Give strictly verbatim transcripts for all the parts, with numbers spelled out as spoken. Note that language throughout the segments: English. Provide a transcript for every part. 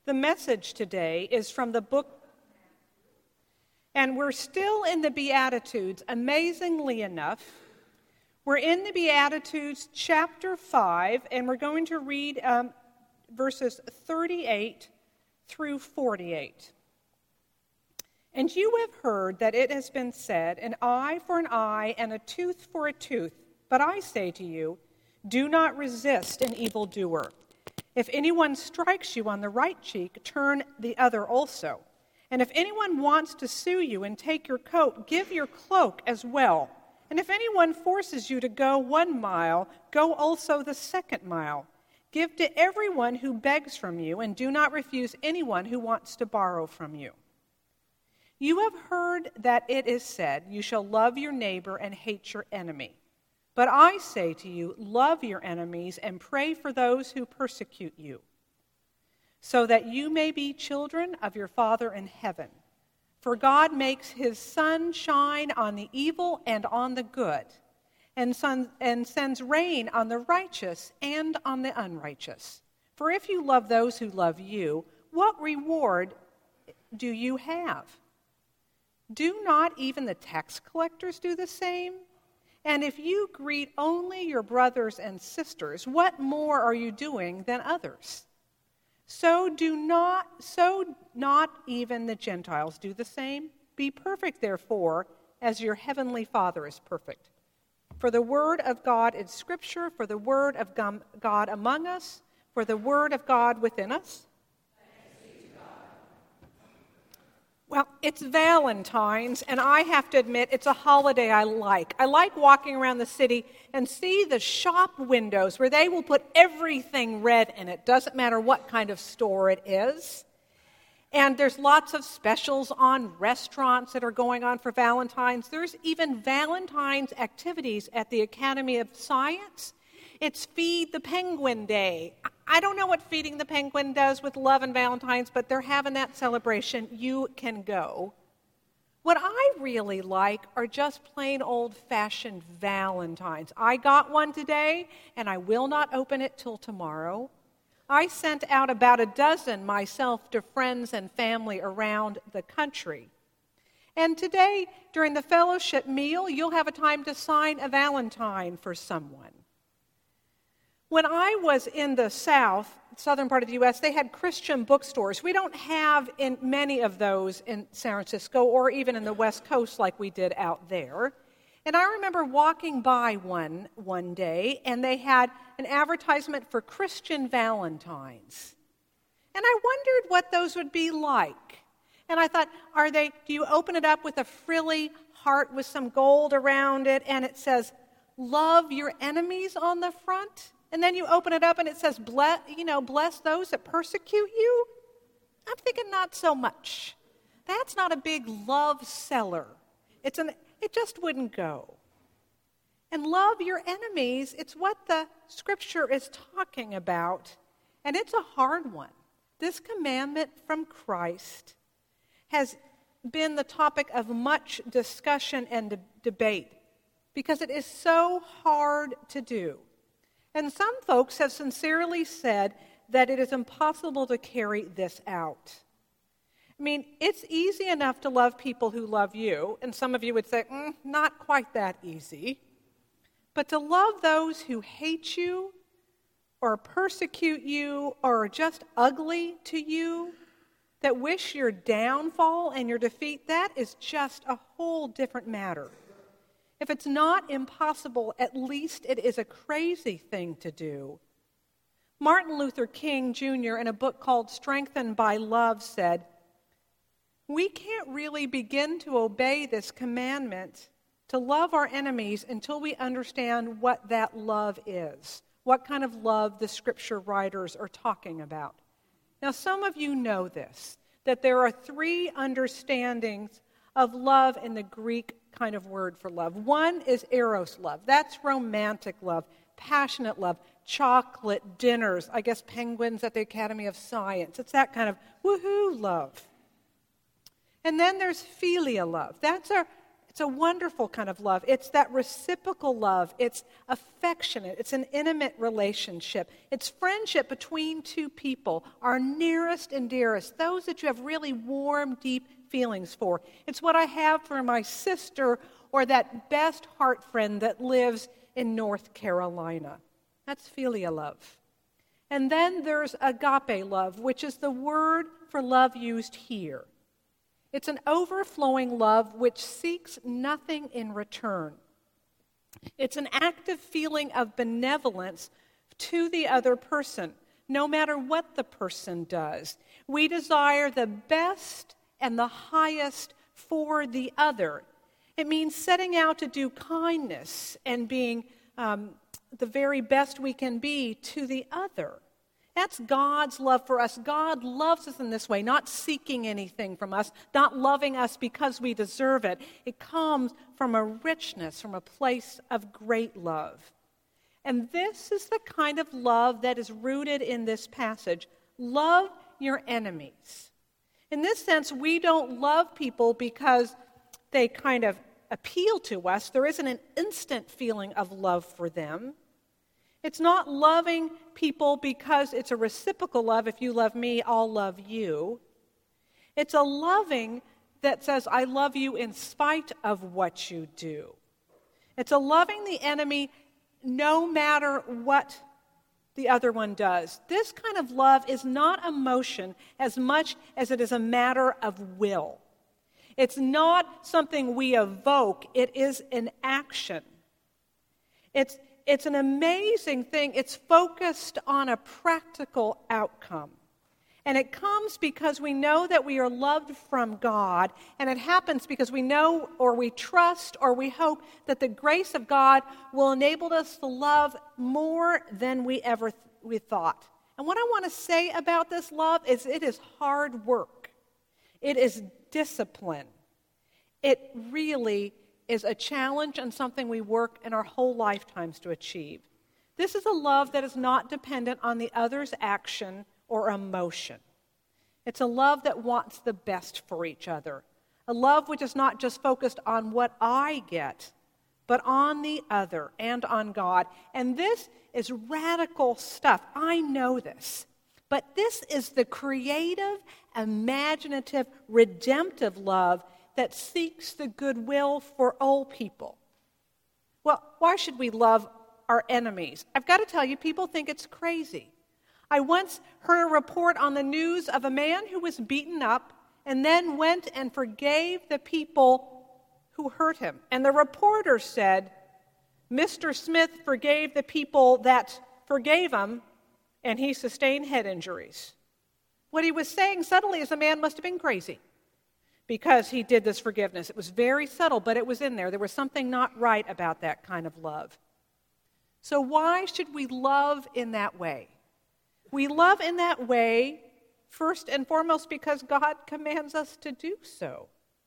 The message today is from the book, and we're still in the Beatitudes, amazingly enough. We're in the Beatitudes, chapter five, and we're going to read um, verses thirty-eight through forty-eight. And you have heard that it has been said, an eye for an eye and a tooth for a tooth. But I say to you, do not resist an evildoer. If anyone strikes you on the right cheek, turn the other also. And if anyone wants to sue you and take your coat, give your cloak as well. And if anyone forces you to go one mile, go also the second mile. Give to everyone who begs from you, and do not refuse anyone who wants to borrow from you. You have heard that it is said, you shall love your neighbor and hate your enemy. But I say to you, love your enemies and pray for those who persecute you, so that you may be children of your Father in heaven. For God makes his sun shine on the evil and on the good, and, sun, and sends rain on the righteous and on the unrighteous. For if you love those who love you, what reward do you have? Do not even the tax collectors do the same? And if you greet only your brothers and sisters, what more are you doing than others? So do not, so not even the Gentiles do the same. Be perfect, therefore, as your heavenly Father is perfect. For the word of God is Scripture, for the word of God among us, for the word of God within us. Well, it's Valentine's, and I have to admit, it's a holiday I like. I like walking around the city and see the shop windows where they will put everything red in it. Doesn't matter what kind of store it is. And there's lots of specials on restaurants that are going on for Valentine's. There's even Valentine's activities at the Academy of Science. It's Feed the Penguin Day. I don't know what Feeding the Penguin does with love and Valentine's, but they're having that celebration. You can go. What I really like are just plain old-fashioned Valentines. I got one today, and I will not open it till tomorrow. I sent out about a dozen myself to friends and family around the country. And today, during the fellowship meal, you'll have a time to sign a Valentine for someone. When I was in the South, southern part of the U S, they had Christian bookstores. We don't have in many of those in San Francisco or even in the West Coast like we did out there. And I remember walking by one one day, and they had an advertisement for Christian Valentines. And I wondered what those would be like. And I thought, are they, do you open it up with a frilly heart with some gold around it, and it says, love your enemies on the front? And then you open it up and it says, bless, you know, bless those that persecute you? I'm thinking not so much. That's not a big love seller. It's an, it just wouldn't go. And love your enemies, it's what the Scripture is talking about. And it's a hard one. This commandment from Christ has been the topic of much discussion and de- debate because it is so hard to do. And some folks have sincerely said that it is impossible to carry this out. I mean, it's easy enough to love people who love you, and some of you would say, mm, not quite that easy. But to love those who hate you or persecute you or are just ugly to you, that wish your downfall and your defeat, that is just a whole different matter. If it's not impossible, at least it is a crazy thing to do. Martin Luther King Junior, in a book called Strengthened by Love, said, we can't really begin to obey this commandment to love our enemies until we understand what that love is, what kind of love the Scripture writers are talking about. Now, some of you know this, that there are three understandings of love in the Greek kind of word for love. One is eros love. That's romantic love, passionate love, chocolate dinners, I guess penguins at the Academy of Science. It's that kind of woohoo love. And then there's philia love. That's a, it's It's a wonderful kind of love. It's that reciprocal love. It's affectionate. It's an intimate relationship. It's friendship between two people, our nearest and dearest, those that you have really warm, deep feelings for. It's what I have for my sister or that best heart friend that lives in North Carolina. That's philia love. And then there's agape love, which is the word for love used here. It's an overflowing love which seeks nothing in return. It's an active feeling of benevolence to the other person, no matter what the person does. We desire the best and the highest for the other. It means setting out to do kindness and being um, the very best we can be to the other. That's God's love for us. God loves us in this way, not seeking anything from us, not loving us because we deserve it. It comes from a richness, from a place of great love. And this is the kind of love that is rooted in this passage. Love your enemies. In this sense, we don't love people because they kind of appeal to us. There isn't an instant feeling of love for them. It's not loving people because it's a reciprocal love. If you love me, I'll love you. It's a loving that says, I love you in spite of what you do. It's a loving the enemy no matter what the other one does. This kind of love is not emotion as much as it is a matter of will. It's not something we evoke. It is an action. It's It's an amazing thing. It's focused on a practical outcome. And it comes because we know that we are loved from God, and it happens because we know or we trust or we hope that the grace of God will enable us to love more than we ever th- we thought. And what I want to say about this love is it is hard work. It is discipline. It really is a challenge and something we work in our whole lifetimes to achieve. This is a love that is not dependent on the other's action or emotion. It's a love that wants the best for each other. A love which is not just focused on what I get, but on the other and on God. And this is radical stuff. I know this. But this is the creative, imaginative, redemptive love that seeks the goodwill for all people. Well, why should we love our enemies? I've got to tell you, people think it's crazy. I once heard a report on the news of a man who was beaten up and then went and forgave the people who hurt him. And the reporter said, Mister Smith forgave the people that forgave him, and he sustained head injuries. What he was saying subtly is the man must have been crazy, because he did this forgiveness. It was very subtle, but it was in there. There was something not right about that kind of love. So why should we love in that way? We love in that way, first and foremost, because God commands us to do so.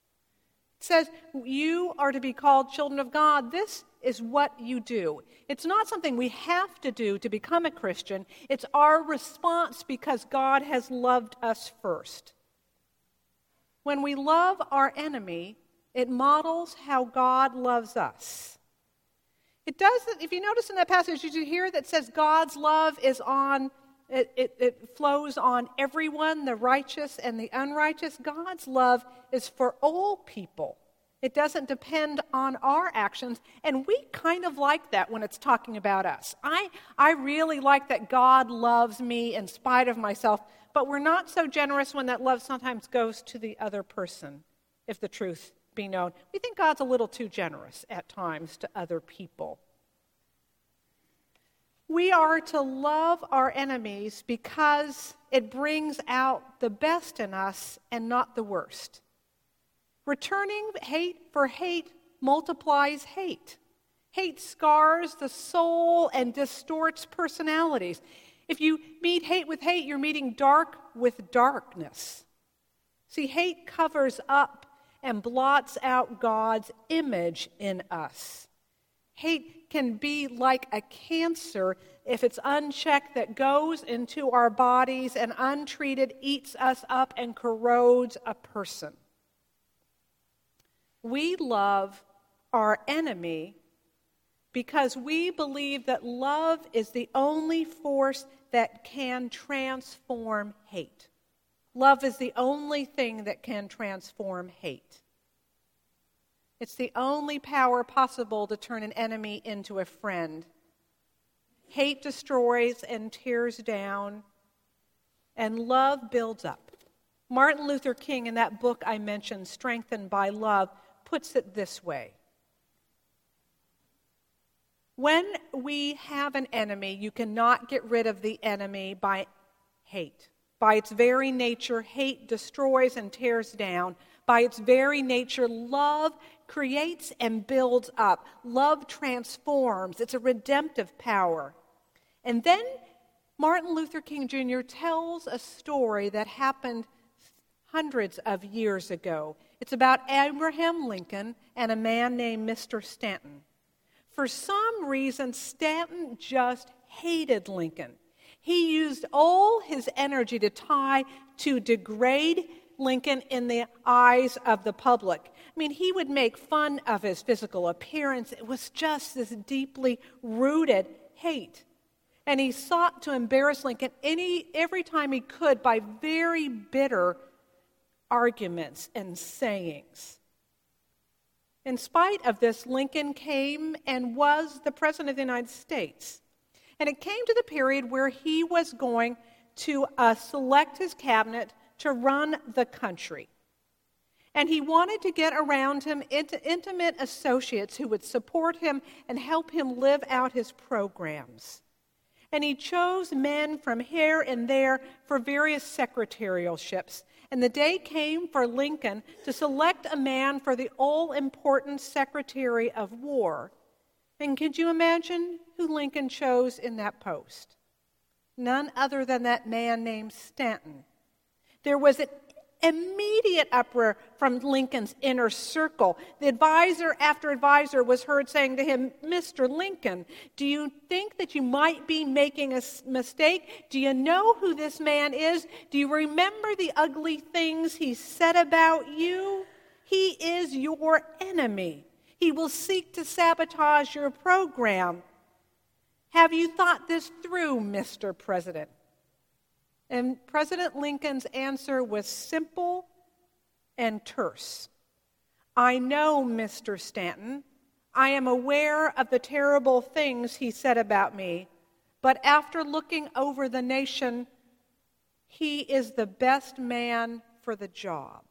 It says, you are to be called children of God. This is what you do. It's not something we have to do to become a Christian. It's our response because God has loved us first. When we love our enemy, it models how God loves us. It does, if you notice in that passage, did you hear that says God's love is on, it, it, it flows on everyone, the righteous and the unrighteous? God's love is for all people. It doesn't depend on our actions, and we kind of like that when it's talking about us. I, I really like that God loves me in spite of myself, but we're not so generous when that love sometimes goes to the other person, if the truth be known. We think God's a little too generous at times to other people. We are to love our enemies because it brings out the best in us and not the worst. Returning hate for hate multiplies hate. Hate scars the soul and distorts personalities. If you meet hate with hate, you're meeting dark with darkness. See, hate covers up and blots out God's image in us. Hate can be like a cancer if it's unchecked that goes into our bodies and untreated eats us up and corrodes a person. We love our enemy because we believe that love is the only force that can transform hate. Love is the only thing that can transform hate. It's the only power possible to turn an enemy into a friend. Hate destroys and tears down, and love builds up. Martin Luther King, in that book I mentioned, Strengthened by Love, puts it this way. When we have an enemy, you cannot get rid of the enemy by hate. By its very nature, hate destroys and tears down. By its very nature, love creates and builds up. Love transforms. It's a redemptive power. And then Martin Luther King Junior tells a story that happened hundreds of years ago. It's about Abraham Lincoln and a man named Mister Stanton. For some reason, Stanton just hated Lincoln. He used all his energy to try to degrade Lincoln in the eyes of the public. I mean, he would make fun of his physical appearance. It was just this deeply rooted hate. And he sought to embarrass Lincoln any every time he could by very bitter arguments and sayings. In spite of this, Lincoln came and was the President of the United States. And it came to the period where he was going to uh, select his cabinet to run the country. And he wanted to get around him int- intimate associates who would support him and help him live out his programs. And he chose men from here and there for various secretarialships. And the day came for Lincoln to select a man for the all-important Secretary of War. And could you imagine who Lincoln chose in that post? None other than that man named Stanton. There was an immediate uproar from Lincoln's inner circle. The advisor after advisor was heard saying to him, Mister Lincoln, do you think that you might be making a mistake? Do you know who this man is? Do you remember the ugly things he said about you? He is your enemy. He will seek to sabotage your program. Have you thought this through, Mister President? And President Lincoln's answer was simple and terse. I know, Mister Stanton. I am aware of the terrible things he said about me, but after looking over the nation, he is the best man for the job.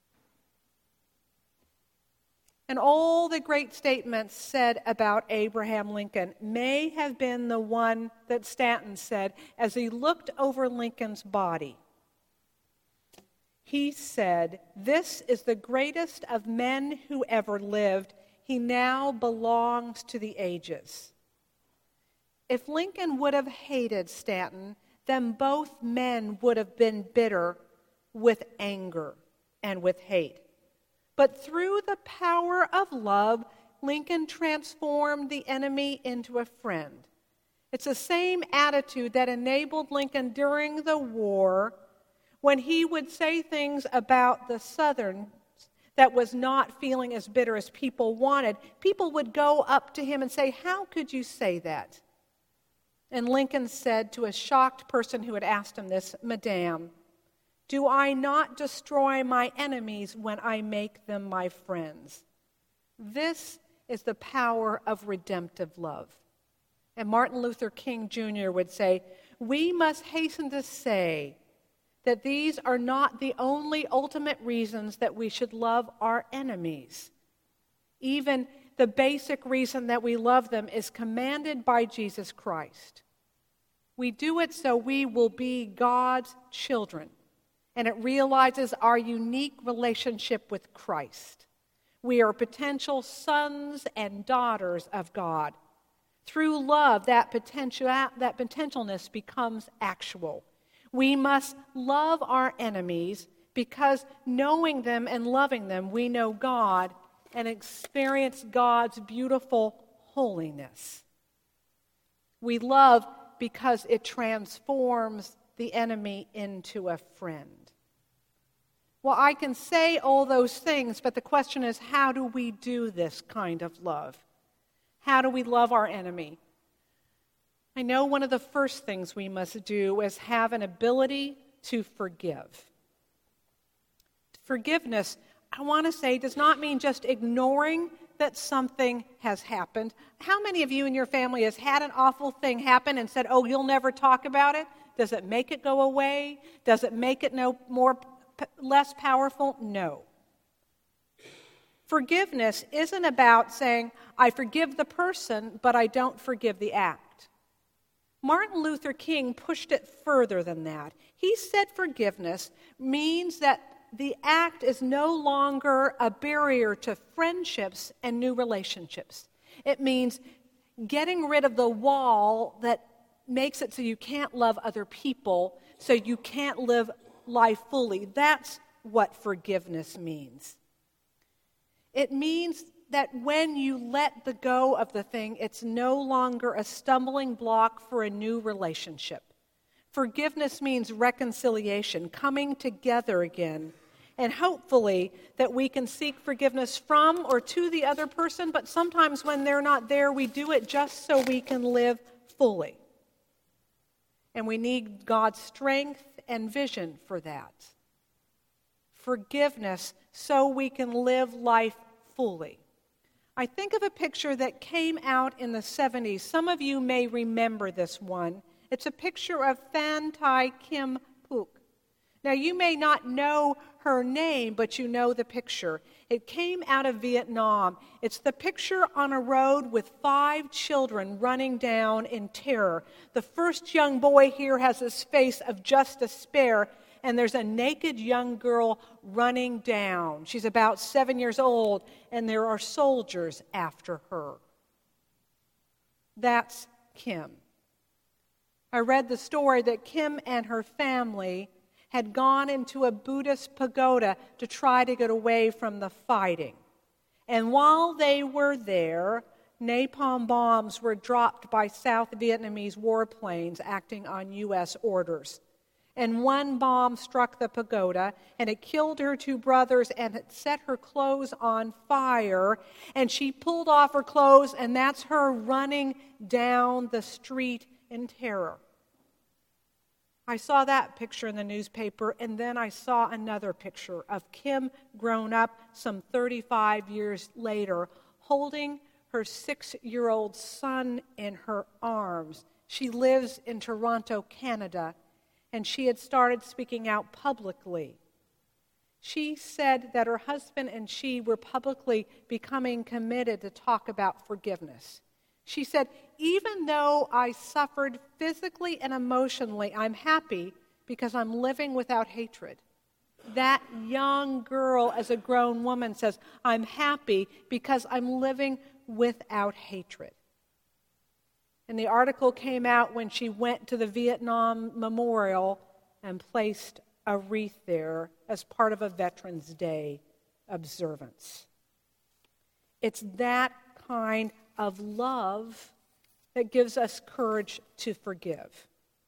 And all the great statements said about Abraham Lincoln may have been the one that Stanton said as he looked over Lincoln's body. He said, "This is the greatest of men who ever lived. He now belongs to the ages." If Lincoln would have hated Stanton, then both men would have been bitter with anger and with hate. But through the power of love, Lincoln transformed the enemy into a friend. It's the same attitude that enabled Lincoln during the war when he would say things about the Southerners that was not feeling as bitter as people wanted. People would go up to him and say, "How could you say that?" And Lincoln said to a shocked person who had asked him this, "Madame, do I not destroy my enemies when I make them my friends?" This is the power of redemptive love. And Martin Luther King Junior would say, we must hasten to say that these are not the only ultimate reasons that we should love our enemies. Even the basic reason that we love them is commanded by Jesus Christ. We do it so we will be God's children. And it realizes our unique relationship with Christ. We are potential sons and daughters of God. Through love, that potential, that potentialness becomes actual. We must love our enemies because knowing them and loving them, we know God and experience God's beautiful holiness. We love because it transforms the enemy into a friend. Well, I can say all those things, but the question is, how do we do this kind of love? How do we love our enemy? I know one of the first things we must do is have an ability to forgive. Forgiveness, I want to say, does not mean just ignoring that something has happened. How many of you in your family has had an awful thing happen and said, oh, you'll never talk about it? Does it make it go away? Does it make it no more less powerful? No. Forgiveness isn't about saying, I forgive the person, but I don't forgive the act. Martin Luther King pushed it further than that. He said forgiveness means that the act is no longer a barrier to friendships and new relationships. It means getting rid of the wall that makes it so you can't love other people, so you can't live life fully. That's what forgiveness means. It means that when you let the go of the thing, it's no longer a stumbling block for a new relationship. Forgiveness means reconciliation, coming together again, and hopefully that we can seek forgiveness from or to the other person, but sometimes when they're not there, we do it just so we can live fully. And we need God's strength and vision for that. Forgiveness so we can live life fully. I think of a picture that came out in the seventies. Some of you may remember this one. It's a picture of Phan Thai Kim Phuc. Now, you may not know her name, but you know the picture. It came out of Vietnam. It's the picture on a road with five children running down in terror. The first young boy here has this face of just despair, and there's a naked young girl running down. She's about seven years old, and there are soldiers after her. That's Kim. I read the story that Kim and her family had gone into a Buddhist pagoda to try to get away from the fighting. And while they were there, napalm bombs were dropped by South Vietnamese warplanes acting on U S orders. And one bomb struck the pagoda, and it killed her two brothers, and it set her clothes on fire. And she pulled off her clothes, and that's her running down the street in terror. I saw that picture in the newspaper, and then I saw another picture of Kim grown up some thirty-five years later, holding her six-year-old son in her arms. She lives in Toronto, Canada, and she had started speaking out publicly. She said that her husband and she were publicly becoming committed to talk about forgiveness. She said, even though I suffered physically and emotionally, I'm happy because I'm living without hatred. That young girl, as a grown woman, says, I'm happy because I'm living without hatred. And the article came out when she went to the Vietnam Memorial and placed a wreath there as part of a Veterans Day observance. It's that kind of love that gives us courage to forgive.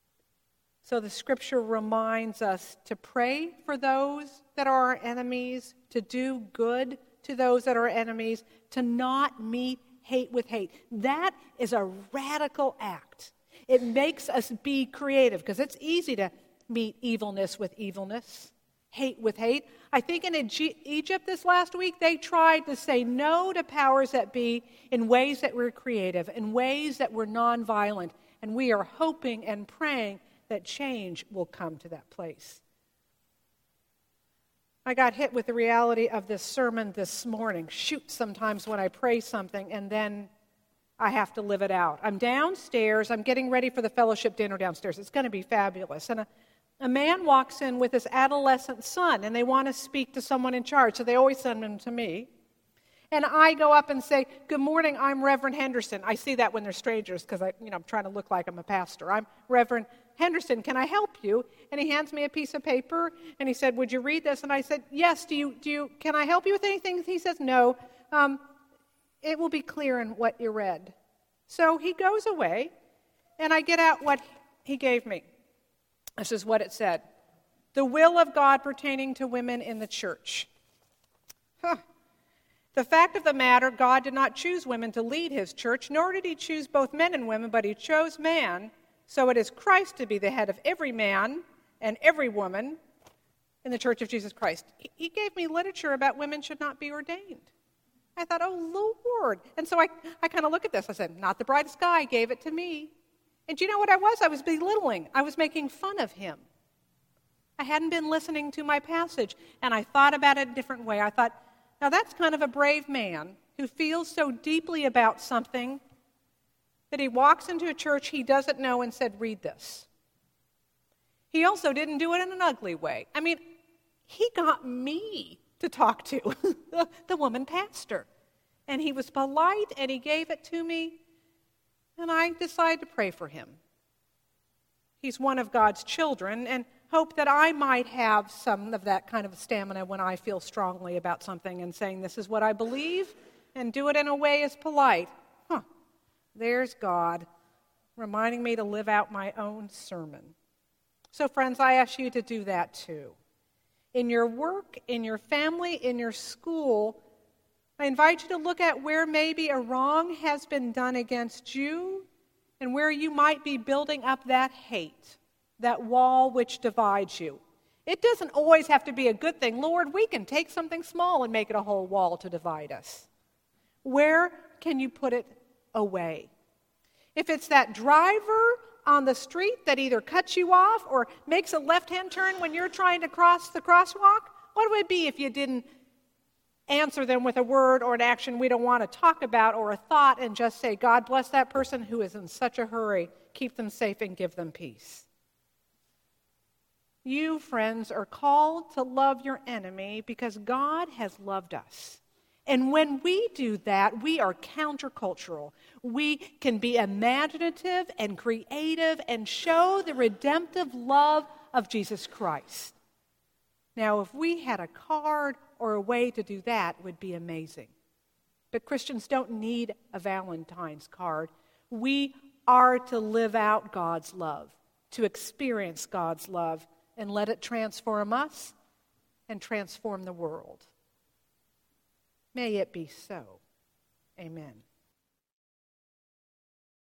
So the scripture reminds us to pray for those that are our enemies, to do good to those that are enemies, to not meet hate with hate. That is a radical act. It makes us be creative, because it's easy to meet evilness with evilness, hate with hate. I think in Egypt this last week, they tried to say no to powers that be in ways that were creative, in ways that were nonviolent, and we are hoping and praying that change will come to that place. I got hit with the reality of this sermon this morning. Shoot, sometimes when I pray something and then I have to live it out. I'm downstairs. I'm getting ready for the fellowship dinner downstairs. It's going to be fabulous. And a, a man walks in with his adolescent son, and they want to speak to someone in charge, so they always send him to me. And I go up and say, good morning, I'm Reverend Henderson. I see that when they're strangers because I, you know, I'm trying to look like I'm a pastor. I'm Reverend Henderson, can I help you? And he hands me a piece of paper, and he said, would you read this? And I said, yes, do you, do you, can I help you with anything? He says, no, um, it will be clear in what you read. So he goes away, and I get out what he gave me. This is what it said. The will of God pertaining to women in the church. Huh. The fact of the matter, God did not choose women to lead his church, nor did he choose both men and women, but he chose man. So it is Christ to be the head of every man and every woman in the Church of Jesus Christ. He gave me literature about women should not be ordained. I thought, oh, Lord. And so I, I kind of look at this. I said, not the brightest guy gave it to me. And do you know what I was? I was belittling. I was making fun of him. I hadn't been listening to my passage, and I thought about it a different way. I thought, now that's kind of a brave man who feels so deeply about something that he walks into a church he doesn't know and said, read this. He also didn't do it in an ugly way. I mean, he got me to talk to, the woman pastor. And he was polite, and he gave it to me, and I decided to pray for him. He's one of God's children, and hope that I might have some of that kind of stamina when I feel strongly about something and saying, this is what I believe, and do it in a way as polite. Huh, there's God reminding me to live out my own sermon. So friends, I ask you to do that too. In your work, in your family, in your school, I invite you to look at where maybe a wrong has been done against you and where you might be building up that hate, that wall which divides you. It doesn't always have to be a good thing. Lord, we can take something small and make it a whole wall to divide us. Where can you put it away? If it's that driver on the street that either cuts you off or makes a left-hand turn when you're trying to cross the crosswalk, what would it be if you didn't answer them with a word or an action we don't want to talk about or a thought and just say, God bless that person who is in such a hurry. Keep them safe and give them peace. You, friends, are called to love your enemy because God has loved us. And when we do that, we are countercultural. We can be imaginative and creative and show the redemptive love of Jesus Christ. Now, if we had a card or a way to do that, it would be amazing. But Christians don't need a Valentine's card. We are to live out God's love, to experience God's love, and let it transform us and transform the world. May it be so. Amen.